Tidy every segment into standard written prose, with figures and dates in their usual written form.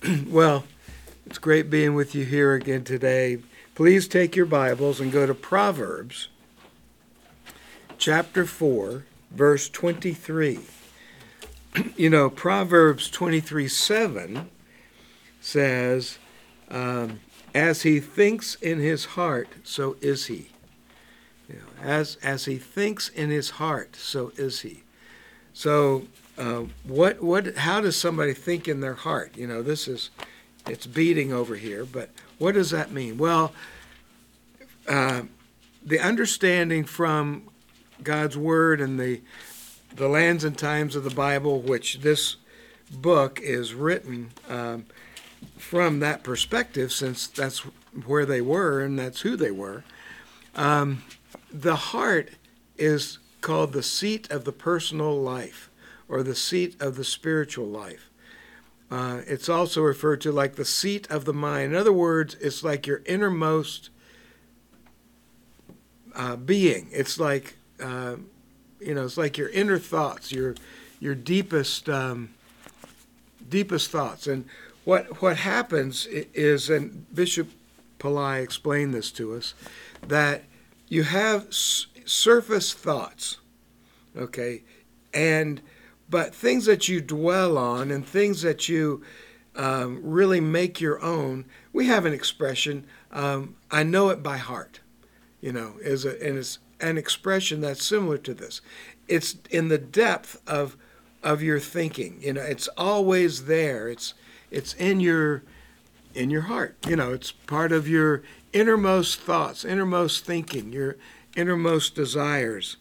Well, it's great being with you here again today. Please take your Bibles and go to Proverbs chapter 4, verse 23. Proverbs 23:7 says, as he thinks in his heart, so is he. As he thinks in his heart, so is he. So how does somebody think in their heart? It's beating over here, but what does that mean? Well, the understanding from God's Word and the lands and times of the Bible, which this book is written from that perspective, since that's where they were and that's who they were. The heart is called the seat of the personal life, or the seat of the spiritual life. It's also referred to like the seat of the mind. In other words, it's like your innermost being. It's like it's like your inner thoughts, your deepest thoughts. And what happens is, and Bishop Pillai explained this to us, that you have surface thoughts, okay, but things that you dwell on and things that you really make your own. We have an expression, I know it by heart, is an expression that's similar to this. It's in the depth of your thinking. It's always there. It's in your heart. It's part of your innermost thoughts, innermost thinking, your innermost desires.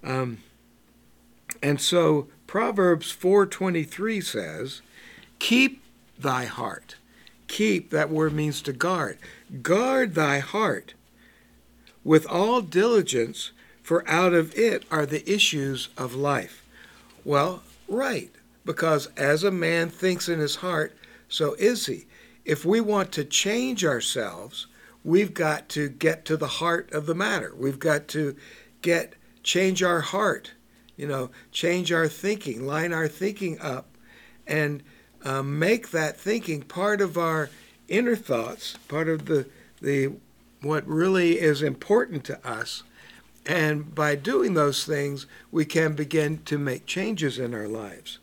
And so Proverbs 4:23 says, keep thy heart. Keep, that word means to guard. Guard thy heart with all diligence, for out of it are the issues of life. Well, right, because as a man thinks in his heart, so is he. If we want to change ourselves, we've got to get to the heart of the matter. We've got to change our heart, change our thinking, line our thinking up, and make that thinking part of our inner thoughts, part of the what really is important to us. And by doing those things, we can begin to make changes in our lives.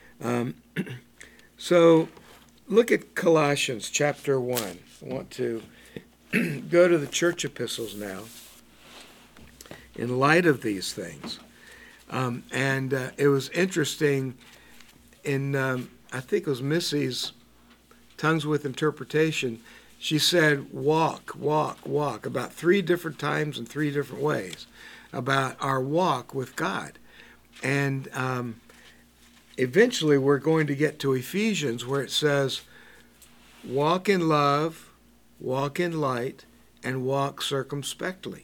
So look at Colossians chapter 1. I want to go to the church epistles now in light of these things. And it was interesting in, I think it was Missy's Tongues with Interpretation. She said, walk, walk, walk, about 3 different times in 3 different ways, about our walk with God. And eventually we're going to get to Ephesians, where it says, walk in love, walk in light, and walk circumspectly.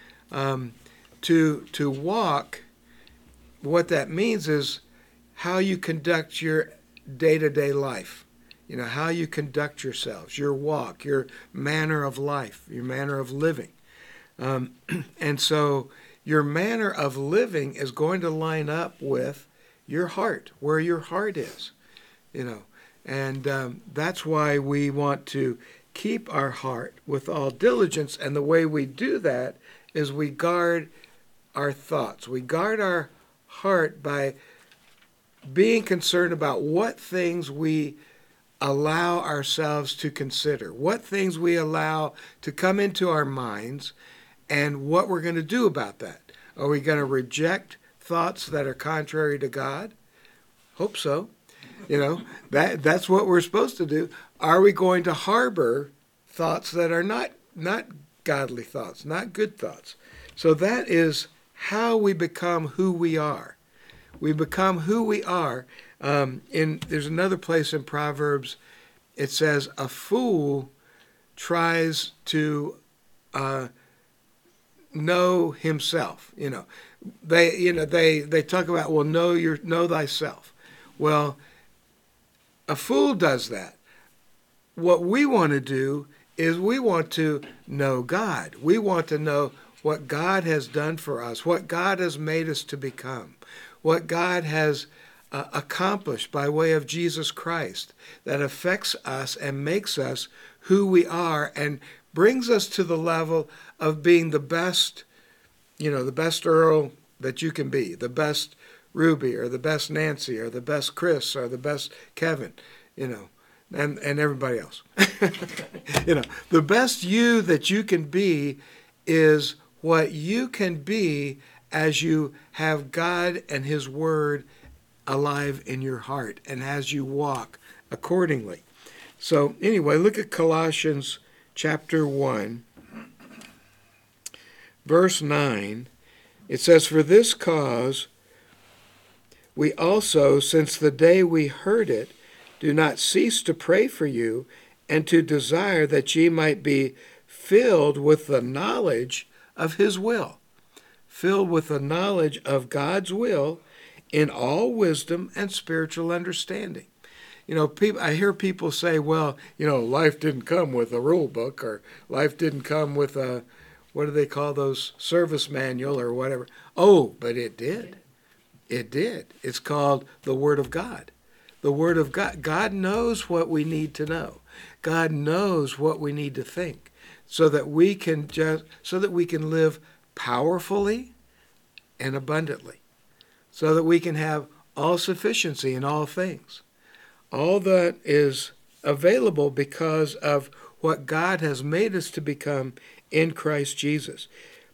To walk, what that means is how you conduct your day-to-day life. How you conduct yourselves, your walk, your manner of life, your manner of living. And so your manner of living is going to line up with your heart, where your heart is. And that's why we want to keep our heart with all diligence. And the way we do that is we guard our thoughts. We guard our heart by being concerned about what things we allow ourselves to consider, what things we allow to come into our minds, and what we're going to do about that. Are we going to reject thoughts that are contrary to God? Hope so. That's what we're supposed to do. Are we going to harbor thoughts that are not godly thoughts, not good thoughts? So that is how we become who we are. We become who we are. There's another place in Proverbs, it says, a fool tries to know himself. They talk about, well, know thyself. Well, a fool does that. What we want to do is we want to know God. We want to know what God has done for us, what God has made us to become, what God has accomplished by way of Jesus Christ that affects us and makes us who we are and brings us to the level of being the best, the best Earl that you can be, the best Ruby or the best Nancy or the best Chris or the best Kevin, and everybody else. The best you that you can be is what you can be as you have God and His Word alive in your heart and as you walk accordingly. So anyway, look at Colossians chapter 1, verse 9. It says, "For this cause we also, since the day we heard it, do not cease to pray for you and to desire that ye might be filled with the knowledge of His will." Filled with the knowledge of God's will in all wisdom and spiritual understanding. I hear people say, well, life didn't come with a rule book, or life didn't come with a, what do they call those, service manual or whatever. Oh, but it did. It did. It's called the Word of God. The Word of God. God knows what we need to know. God knows what we need to think so that we can live powerfully and abundantly, so that we can have all sufficiency in all things. All that is available because of what God has made us to become in Christ Jesus,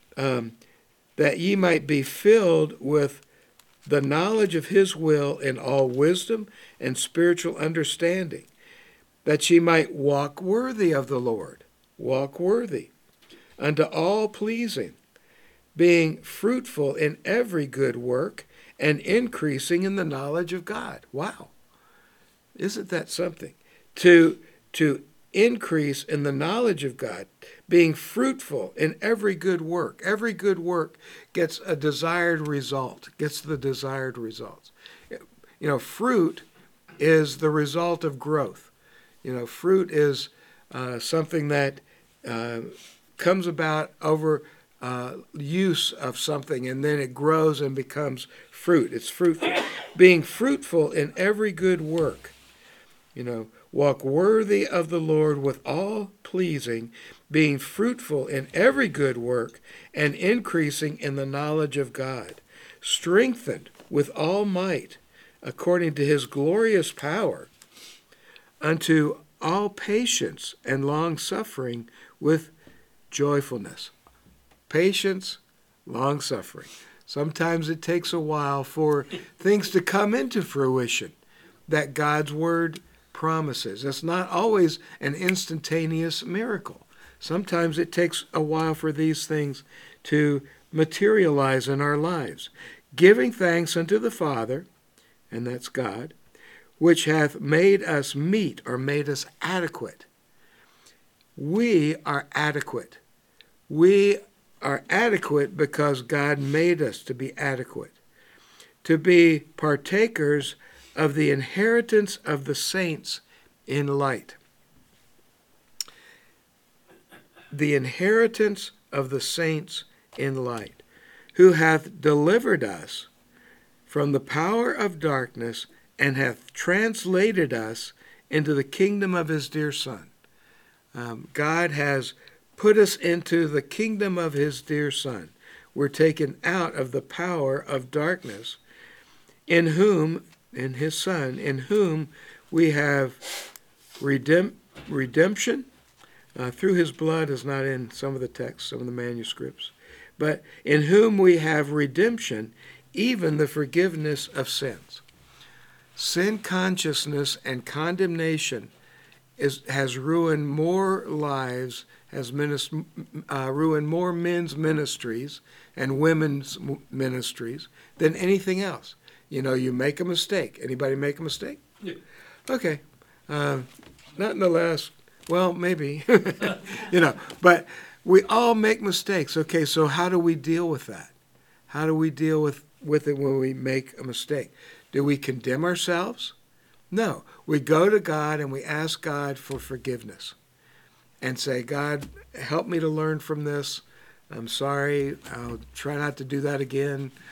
that ye might be filled with the knowledge of His will in all wisdom and spiritual understanding, that ye might walk worthy of the Lord, walk worthy, unto all pleasing, being fruitful in every good work and increasing in the knowledge of God. Wow. Isn't that something? To increase in the knowledge of God, being fruitful in every good work. Every good work gets a desired result, gets the desired results. Fruit is the result of growth. Fruit is something that comes about over use of something, and then it grows and becomes fruit. It's fruitful. Being fruitful in every good work. Walk worthy of the Lord with all pleasing, being fruitful in every good work and increasing in the knowledge of God, strengthened with all might according to His glorious power, unto all patience and long-suffering with joyfulness. Patience, long-suffering. Sometimes it takes a while for things to come into fruition that God's Word promises. It's not always an instantaneous miracle. Sometimes it takes a while for these things to materialize in our lives. Giving thanks unto the Father, and that's God, which hath made us meet, or made us adequate. We are adequate. We are adequate because God made us to be adequate, to be partakers of the inheritance of the saints in light. The inheritance of the saints in light, who hath delivered us from the power of darkness and hath translated us into the kingdom of His dear Son. God has put us into the kingdom of His dear Son. We're taken out of the power of darkness, in His Son, in whom we have redemption. Through His blood is not in some of the texts, some of the manuscripts, but in whom we have redemption, even the forgiveness of sins. Sin consciousness and condemnation has ruined more lives, has ruined more men's ministries and women's ministries than anything else. You make a mistake. Anybody make a mistake? Yeah. Okay. Not in the last, well, maybe. But we all make mistakes. Okay, so how do we deal with that? How do we deal with it when we make a mistake? Do we condemn ourselves? No. We go to God and we ask God for forgiveness and say, God, help me to learn from this. I'm sorry. I'll try not to do that again.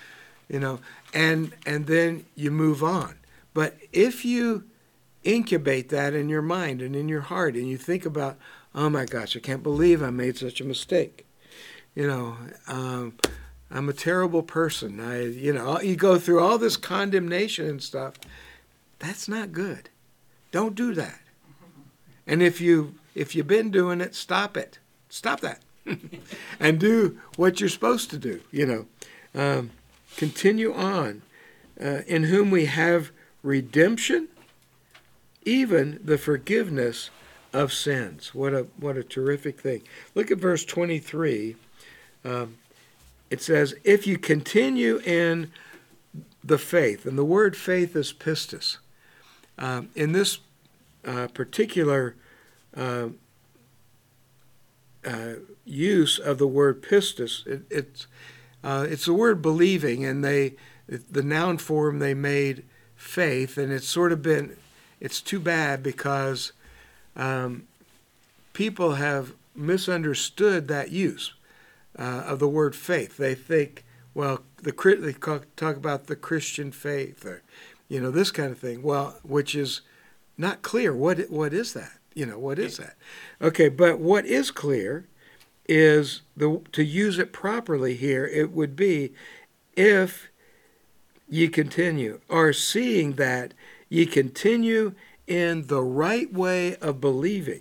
and then you move on. But if you incubate that in your mind and in your heart, and you think about, oh my gosh, I can't believe I made such a mistake. I'm a terrible person. You go through all this condemnation and stuff. That's not good. Don't do that. And if you've been doing it, stop it. Stop that. And do what you're supposed to do. Continue on. In whom we have redemption, even the forgiveness of sins. What a terrific thing. Look at verse 23. It says, if you continue in the faith, and the word faith is pistis. In this particular use of the word pistis, it's the word believing, and the noun form they made faith, and it's too bad because people have misunderstood that use of the word faith. They think, well, they talk about the Christian faith, or this kind of thing. Well, which is not clear. What is that? What is that? Okay, but what is clear is to use it properly here. It would be, if ye continue, or seeing that ye continue in the right way of believing,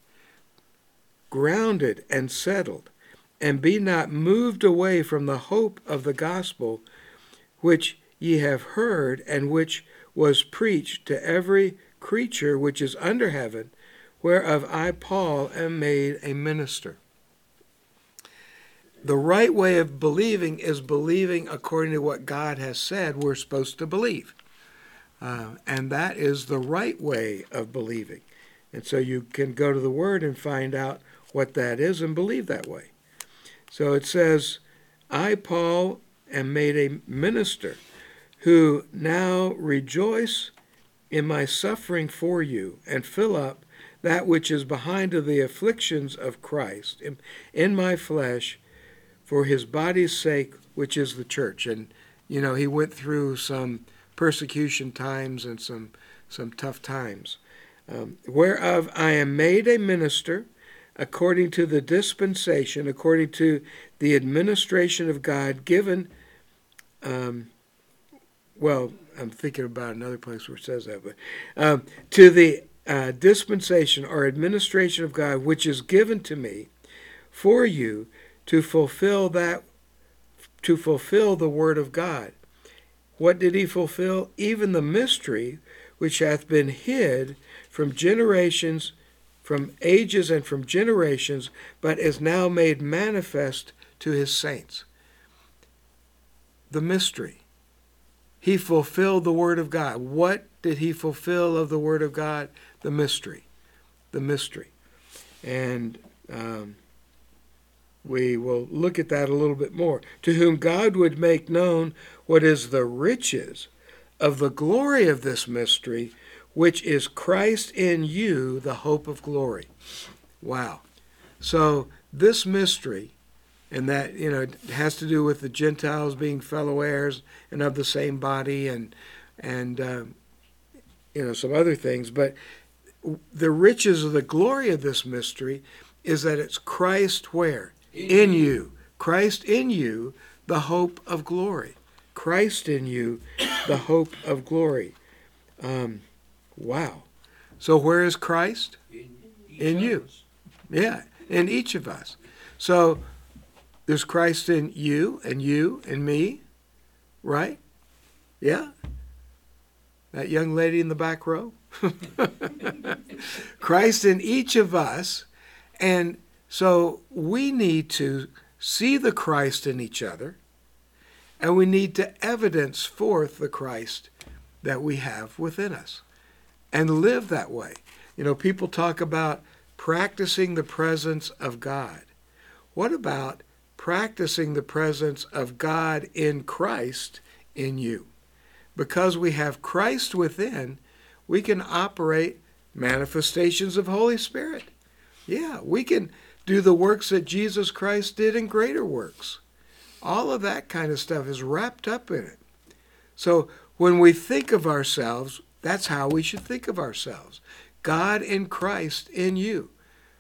grounded and settled, and be not moved away from the hope of the gospel, which ye have heard, and which was preached to every creature which is under heaven, whereof I, Paul, am made a minister. The right way of believing is believing according to what God has said we're supposed to believe. And that is the right way of believing. And so you can go to the Word and find out what that is and believe that way. So it says, I, Paul, am made a minister, who now rejoice in my suffering for you, and fill up that which is behind of the afflictions of Christ in my flesh, for his body's sake, which is the church. And, he went through some persecution times and some tough times. Whereof I am made a minister, according to the dispensation, according to the administration of God given, I'm thinking about another place where it says that, but to the dispensation or administration of God, which is given to me for you to fulfill the word of God. What did he fulfill? Even the mystery which hath been hid from generations, from ages and from generations, but is now made manifest to his saints. The mystery. He fulfilled the word of God. What did he fulfill of the word of God? The mystery. The mystery. And we will look at that a little bit more. To whom God would make known what is the riches of the glory of this mystery, which is Christ in you, the hope of glory. Wow. So this mystery, and that, it has to do with the Gentiles being fellow heirs and of the same body and some other things. But the riches of the glory of this mystery is that it's Christ where? In you. Christ in you, the hope of glory. Christ in you, the hope of glory. Wow. So where is Christ? In you. Yeah, in each of us. So there's Christ in you and me, right? Yeah? That young lady in the back row? Christ in each of us. And so we need to see the Christ in each other, and we need to evidence forth the Christ that we have within us and live that way. People talk about practicing the presence of God. What about practicing the presence of God in Christ in you? Because we have Christ within, we can operate manifestations of Holy Spirit. Yeah, we can do the works that Jesus Christ did and greater works. All of that kind of stuff is wrapped up in it. So when we think of ourselves, that's how we should think of ourselves. God in Christ in you.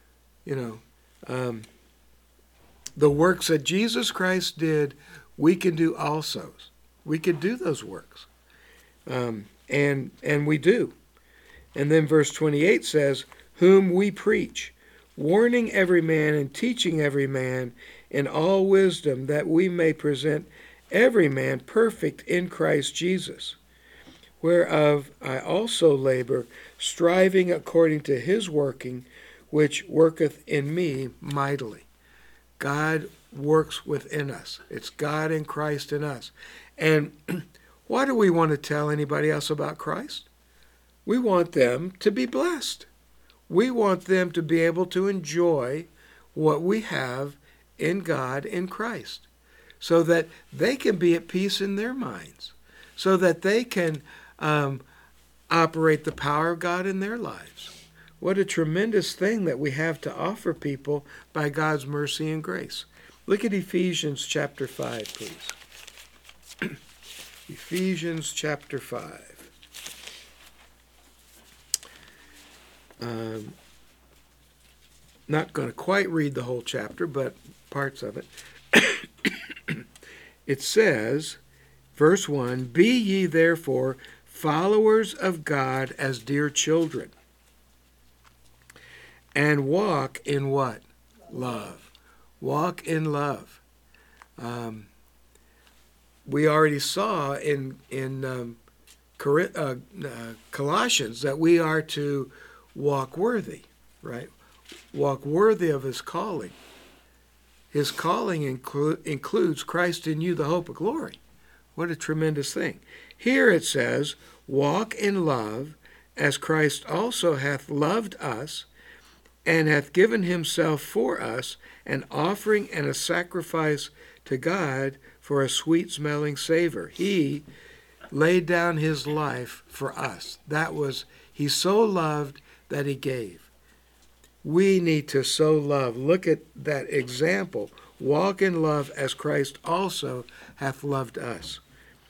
The works that Jesus Christ did, we can do also. We can do those works. And we do. And then verse 28 says, whom we preach, warning every man and teaching every man in all wisdom, that we may present every man perfect in Christ Jesus, whereof I also labor, striving according to his working, which worketh in me mightily. God works within us. It's God in Christ in us. And why do we want to tell anybody else about Christ? We want them to be blessed. We want them to be able to enjoy what we have in God in Christ, so that they can be at peace in their minds, so that they can operate the power of God in their lives. What a tremendous thing that we have to offer people by God's mercy and grace. Look at Ephesians chapter 5, please. Ephesians chapter 5. Not going to quite read the whole chapter, but parts of it. It says, verse 1, be ye therefore followers of God as dear children, and walk in what? Love. Walk in love. We already saw in Colossians that we are to walk worthy, right? Walk worthy of his calling. His calling includes Christ in you, the hope of glory. What a tremendous thing. Here it says, walk in love, as Christ also hath loved us, and hath given himself for us, an offering and a sacrifice to God for a sweet-smelling savor. He laid down his life for us. He so loved that he gave. We need to so love. Look at that example. Walk in love as Christ also hath loved us.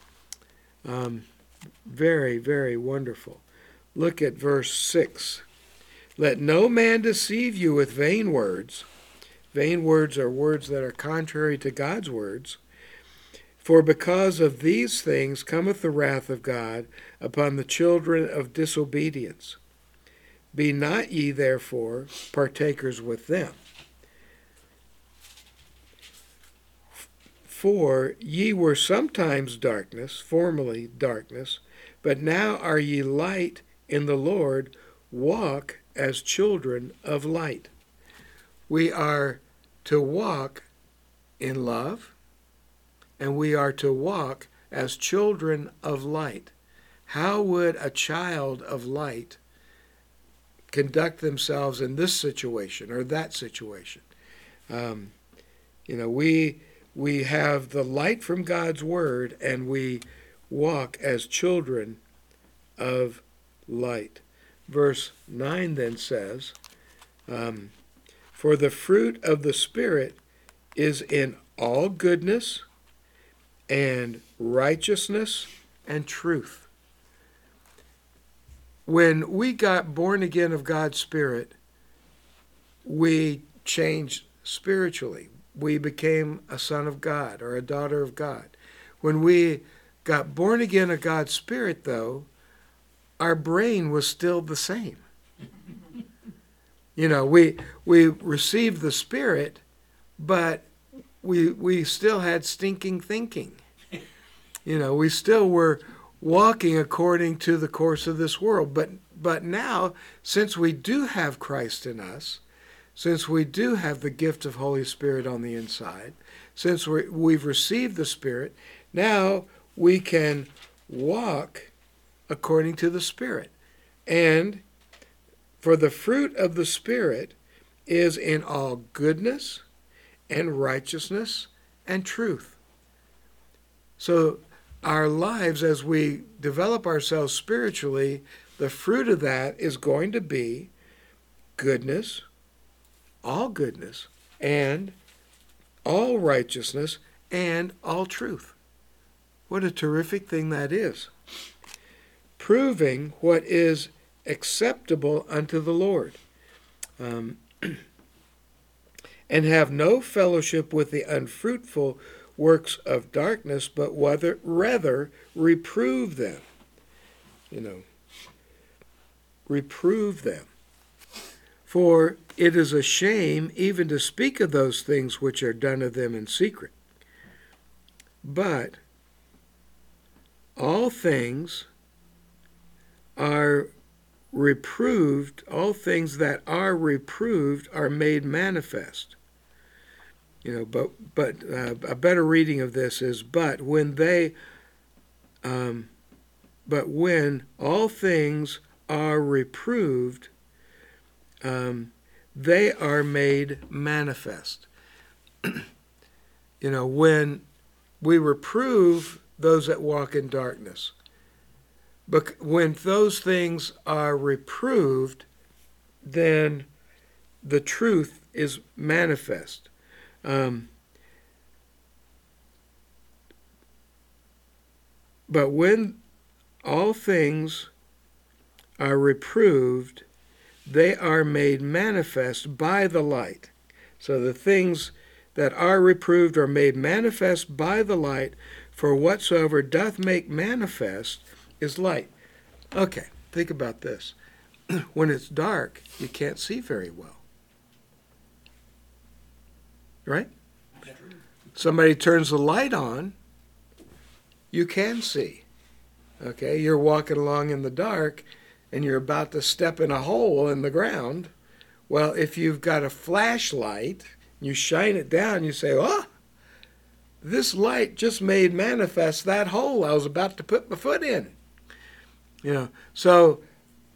Very, very wonderful. Look at verse 6. Let no man deceive you with vain words. Vain words are words that are contrary to God's words. For because of these things cometh the wrath of God upon the children of disobedience. Be not ye therefore partakers with them. For ye were sometimes darkness, formerly darkness, but now are ye light in the Lord. Walk as children of light. We are to walk in love, and we are to walk as children of light. How would a child of light conduct themselves in this situation or that situation? We have the light from God's word, and we walk as children of light. Verse 9 then says, for the fruit of the Spirit is in all goodness and righteousness and truth. When we got born again of God's Spirit, we changed spiritually. We became a son of God or a daughter of God. When we got born again of God's Spirit, though, our brain was still the same. We received the Spirit, but we still had stinking thinking. We still were walking according to the course of this world. But now, since we do have Christ in us, since we do have the gift of Holy Spirit on the inside, since we've received the Spirit, now we can walk according to the Spirit. And for the fruit of the Spirit is in all goodness and righteousness and truth. So our lives, as we develop ourselves spiritually, the fruit of that is going to be goodness, and all righteousness and all truth. What a terrific thing that is. Proving what is acceptable unto the Lord. And have no fellowship with the unfruitful works of darkness, but rather reprove them. Reprove them. For it is a shame even to speak of those things which are done of them in secret. But all things are reproved, all things that are reproved are made manifest. But a better reading of this is, but when all things are reproved, they are made manifest. When we reprove those that walk in darkness, but when those things are reproved, then the truth is manifest. But when all things are reproved, they are made manifest by the light. So the things that are reproved are made manifest by the light, for whatsoever doth make manifest is light. Okay, think about this. When it's dark, you can't see very well. Right? Somebody turns the light on, you can see. Okay, you're walking along in the dark and you're about to step in a hole in the ground. Well, if you've got a flashlight, you shine it down, you say, oh, this light just made manifest that hole I was about to put my foot in. So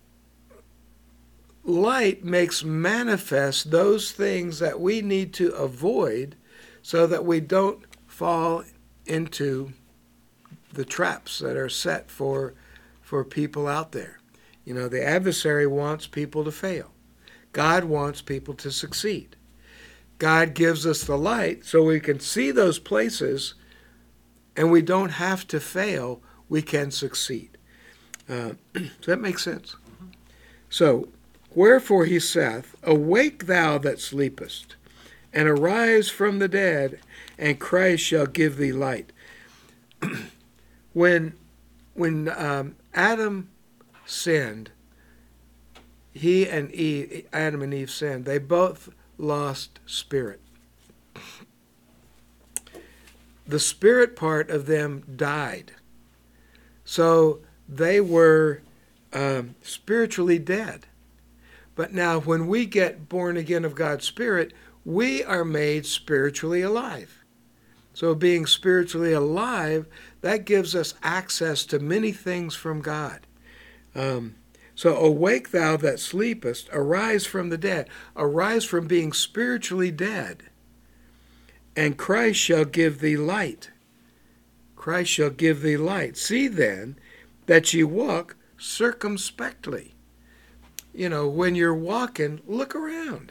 light makes manifest those things that we need to avoid so that we don't fall into the traps that are set for people out there. The adversary wants people to fail. God wants people to succeed. God gives us the light so we can see those places and we don't have to fail. We can succeed. Does that make sense? So, wherefore he saith, awake thou that sleepest, and arise from the dead, and Christ shall give thee light. When Adam sinned, Adam and Eve sinned, they both lost spirit. The spirit part of them died. So they were spiritually dead. But now when we get born again of God's Spirit, we are made spiritually alive. So being spiritually alive, that gives us access to many things from God. So awake thou that sleepest, arise from the dead. Arise from being spiritually dead, and Christ shall give thee light. Christ shall give thee light. See then that ye walk circumspectly. When you're walking, look around.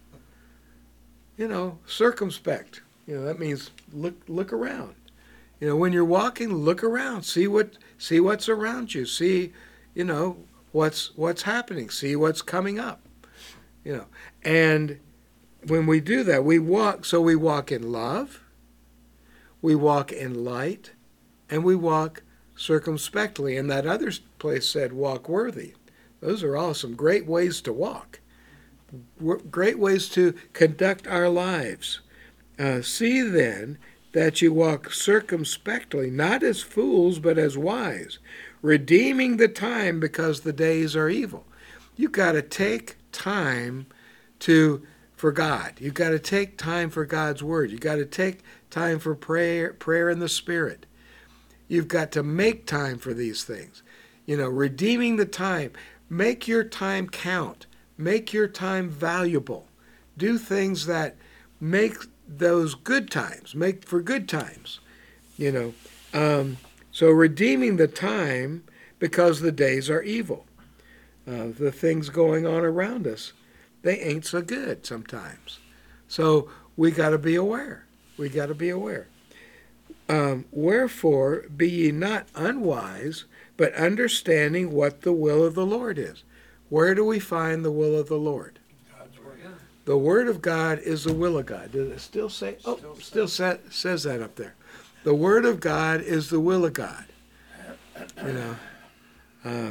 Circumspect. That means look around. When you're walking, look around. See what's around you. See, what's happening. See what's coming up. And when we do that, we walk. So we walk in love, we walk in light, and we walk circumspectly. And that other place said, walk worthy. Those are all some great ways to walk, great ways to conduct our lives. See then that you walk circumspectly, not as fools, but as wise, redeeming the time because the days are evil. You've got to take time for God. You've got to take time for God's word. You've got to take time for prayer in the Spirit. You've got to make time for these things. Redeeming the time. Make your time count. Make your time valuable. Do things that make those good times. Make for good times. So redeeming the time because the days are evil. The things going on around us, they ain't so good sometimes. So we got to be aware. We got to be aware. Wherefore be ye not unwise, but understanding what the will of the Lord is. Where do we find the will of the Lord? God's word. The Word of God is the will of God. Does it still say? Oh, still says that up there. The Word of God is the will of God. You know.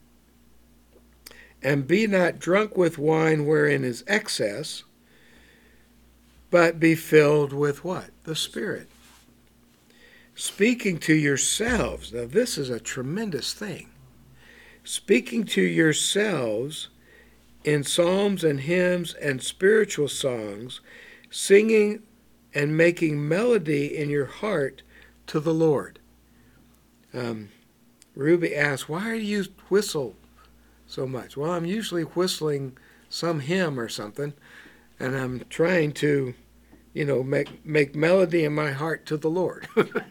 And be not drunk with wine wherein is excess, but be filled with what? The Spirit. Speaking to yourselves. Now this is a tremendous thing. Speaking to yourselves in psalms and hymns and spiritual songs, singing and making melody in your heart to the Lord. Ruby asked, why do you whistle so much? Well, I'm usually whistling some hymn or something, and I'm trying to, make melody in my heart to the Lord.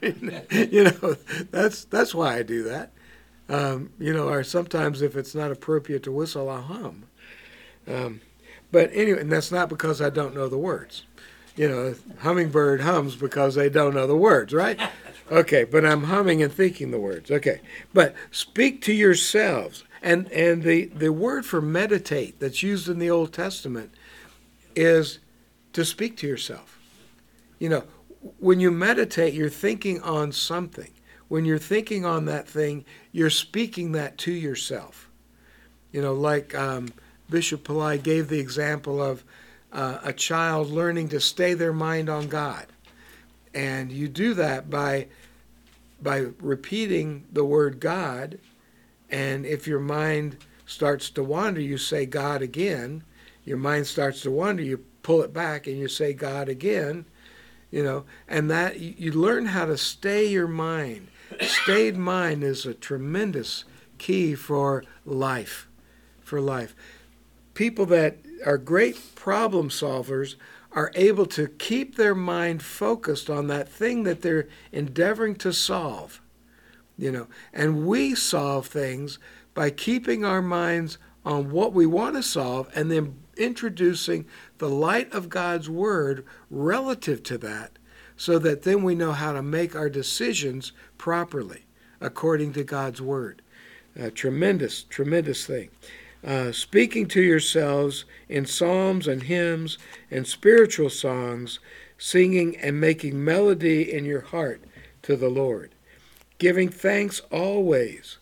That's why I do that. Or sometimes if it's not appropriate to whistle, I'll hum. But anyway, and that's not because I don't know the words. Hummingbird hums because they don't know the words, right? Okay, but I'm humming and thinking the words. Okay, but speak to yourselves. And the word for meditate that's used in the Old Testament is to speak to yourself. When you meditate, you're thinking on something. When you're thinking on that thing, you're speaking that to yourself. Like Bishop Pillai gave the example of a child learning to stay their mind on God. And you do that by repeating the word God. And if your mind starts to wander, you say God again. Your mind starts to wander, you pull it back and you say God again. And that you learn how to stay your mind. Stayed mind is a tremendous key for life. People that are great problem solvers are able to keep their mind focused on that thing that they're endeavoring to solve. And we solve things by keeping our minds on what we want to solve and then introducing the light of God's Word relative to that, so that then we know how to make our decisions properly according to God's Word. Tremendous thing. Speaking to yourselves in psalms and hymns and spiritual songs, singing and making melody in your heart to the Lord. Giving thanks always.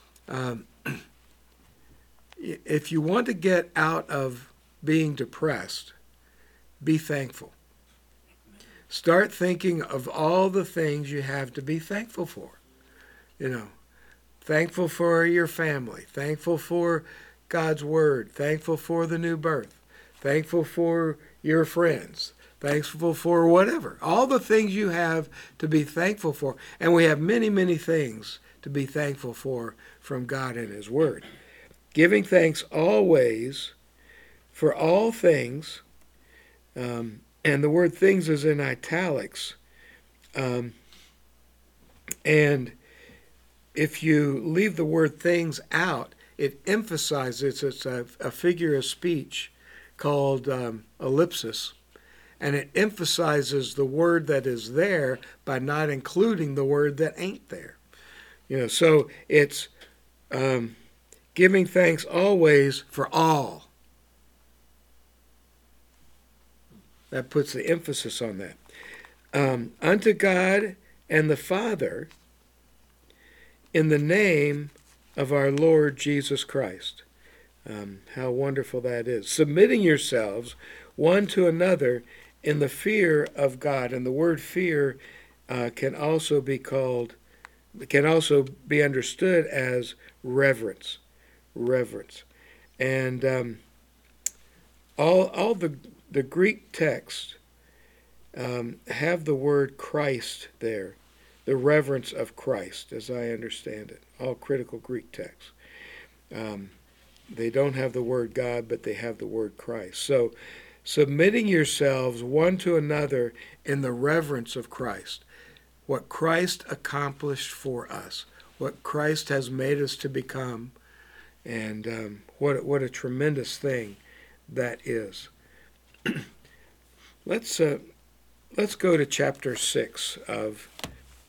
If you want to get out of being depressed, be thankful. Start thinking of all the things you have to be thankful for. Thankful for your family, thankful for God's Word, thankful for the new birth, thankful for your friends, thankful for whatever. All the things you have to be thankful for. And we have many, many things to be thankful for from God and His Word. Giving thanks always for all things, and the word things is in italics. And if you leave the word things out, it emphasizes, it's a figure of speech called ellipsis, and it emphasizes the word that is there by not including the word that ain't there. So it's giving thanks always for all. That puts the emphasis on that. Unto God and the Father, in the name of our Lord Jesus Christ. How wonderful that is. Submitting yourselves one to another in the fear of God. And the word fear can also be understood as reverence. And all the Greek texts have the word Christ there, the reverence of Christ, as I understand it. All critical Greek texts. They don't have the word God, but they have the word Christ. So, submitting yourselves one to another in the reverence of Christ. What Christ accomplished for us. What Christ has made us to become. And what a tremendous thing that is. Let's go to chapter 6 of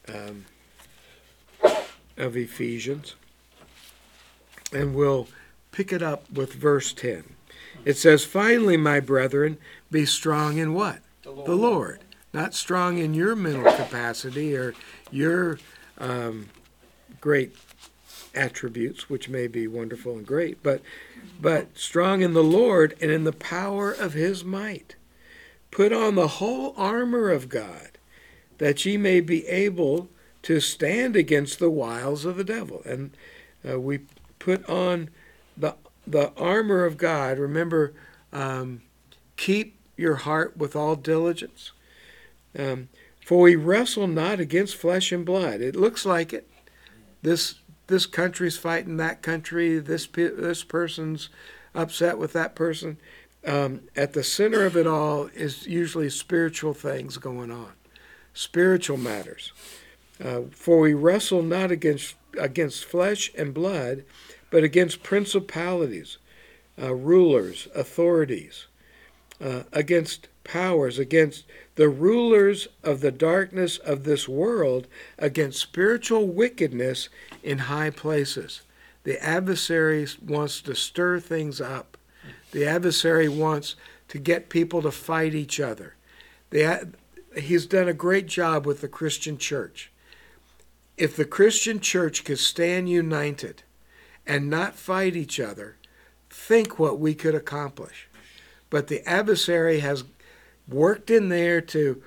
um, of Ephesians. And we'll pick it up with verse 10. It says, "Finally, my brethren, be strong in what? The Lord. Not strong in your mental capacity or your great attributes, which may be wonderful and great, but strong in the Lord and in the power of his might. Put on the whole armor of God, that ye may be able to stand against the wiles of the devil." And we put on the armor of God. Remember, keep your heart with all diligence. For we wrestle not against flesh and blood. It looks like it. This country's fighting that country. This person's upset with that person. At the center of it all is usually spiritual things going on, spiritual matters. For we wrestle not against flesh and blood, but against principalities, rulers, authorities, against powers, against the rulers of the darkness of this world, against spiritual wickedness in high places. The adversary wants to stir things up. The adversary wants to get people to fight each other. He's done a great job with the Christian church. If the Christian church could stand united and not fight each other, think what we could accomplish. But the adversary has worked in there to,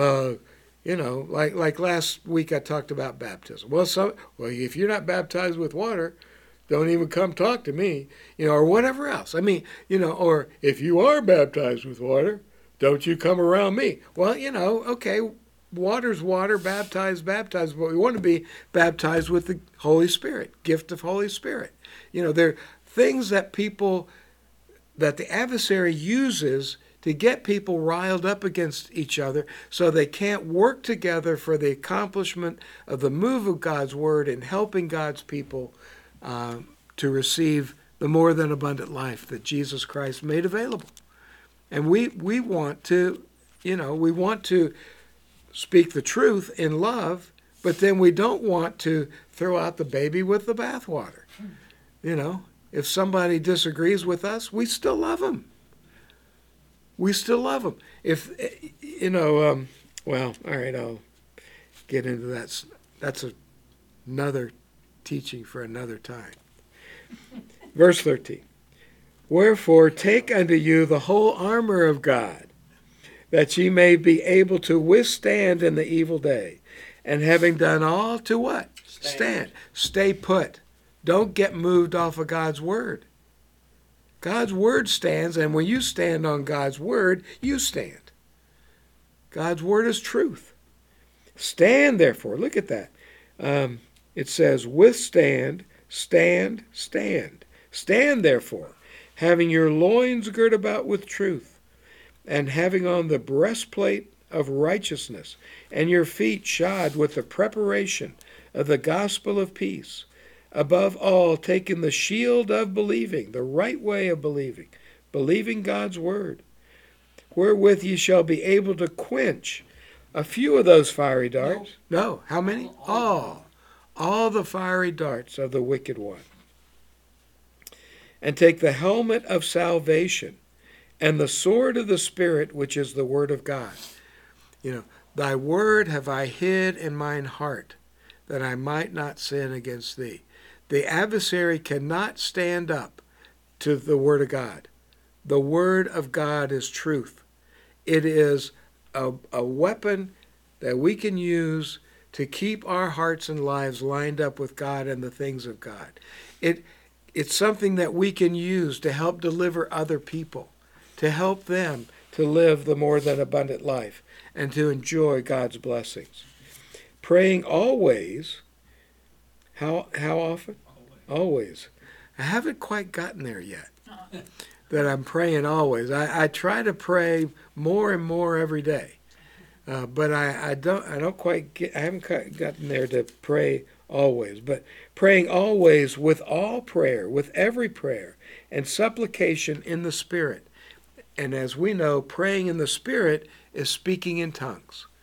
like last week I talked about baptism. Well, if you're not baptized with water, don't even come talk to me, or whatever else. I mean, or if you are baptized with water, don't you come around me. Well, okay, water's water, baptized, but we want to be baptized with the Holy Spirit, gift of Holy Spirit. There are things that the adversary uses to get people riled up against each other so they can't work together for the accomplishment of the move of God's word and helping God's people to receive the more than abundant life that Jesus Christ made available. And we want to, we want to speak the truth in love, but then we don't want to throw out the baby with the bathwater. If somebody disagrees with us, we still love them. We still love them. Well, all right, I'll get into that. That's another teaching for another time. Verse 13. "Wherefore take unto you the whole armor of God, that ye may be able to withstand in the evil day, and having done all to" what? Stand. Stay put. Don't get moved off of God's word. God's word stands, and when you stand on God's word, you stand. God's word is truth. "Stand therefore." Look at that. It says, "Withstand, stand, stand. Stand therefore, having your loins girt about with truth, and having on the breastplate of righteousness, and your feet shod with the preparation of the gospel of peace. Above all, taking the shield of believing," the right way of believing God's word, "wherewith ye shall be able to quench a few of those fiery darts." No. How many? All the fiery darts of the wicked one. "And take the helmet of salvation and the sword of the Spirit, which is the word of God." "Thy word have I hid in mine heart, that I might not sin against thee." The adversary cannot stand up to the word of God. The word of God is truth. It is a weapon that we can use to keep our hearts and lives lined up with God and the things of God. It's something that we can use to help deliver other people, to help them to live the more than abundant life and to enjoy God's blessings. Praying always. How often? Always. I haven't quite gotten there yet, that I'm praying always. I try to pray more and more every day, but I haven't quite gotten there to pray always. But praying always with all prayer, with every prayer and supplication in the Spirit. And as we know, praying in the Spirit is speaking in tongues.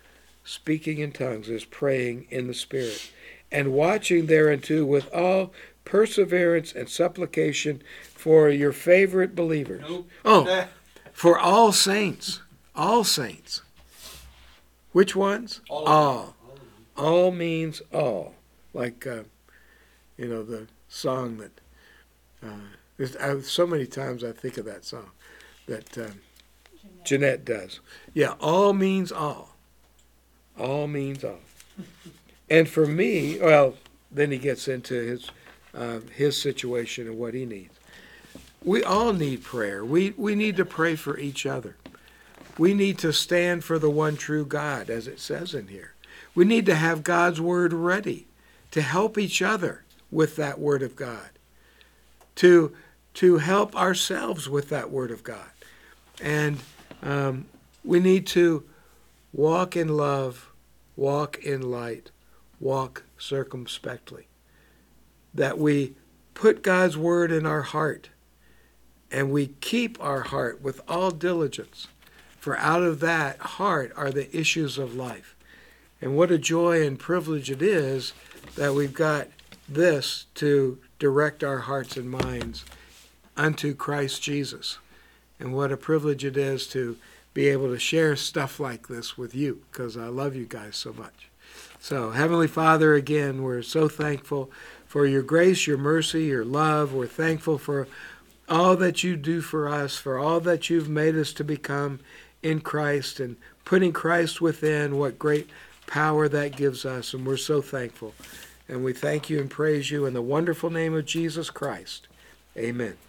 speaking in tongues is praying in the Spirit, and watching thereunto with all perseverance and supplication for your favorite believers. Nope. Oh, for all saints. All saints. Which ones? All. All means all. Like, the song that, so many times I think of that song that Jeanette does. Yeah, all means all. All means all. And for me, well, then he gets into his situation and what he needs. We all need prayer. We need to pray for each other. We need to stand for the one true God, as it says in here. We need to have God's word ready to help each other with that word of God, to help ourselves with that word of God. And we need to walk in love, walk in light, walk circumspectly. That we put God's word in our heart, and we keep our heart with all diligence. For out of that heart are the issues of life. And what a joy and privilege it is that we've got this to direct our hearts and minds unto Christ Jesus. And what a privilege it is to be able to share stuff like this with you, because I love you guys so much. So, Heavenly Father, again, we're so thankful for your grace, your mercy, your love. We're thankful for all that you do for us, for all that you've made us to become in Christ, and putting Christ within, what great power that gives us. And we're so thankful. And we thank you and praise you in the wonderful name of Jesus Christ. Amen.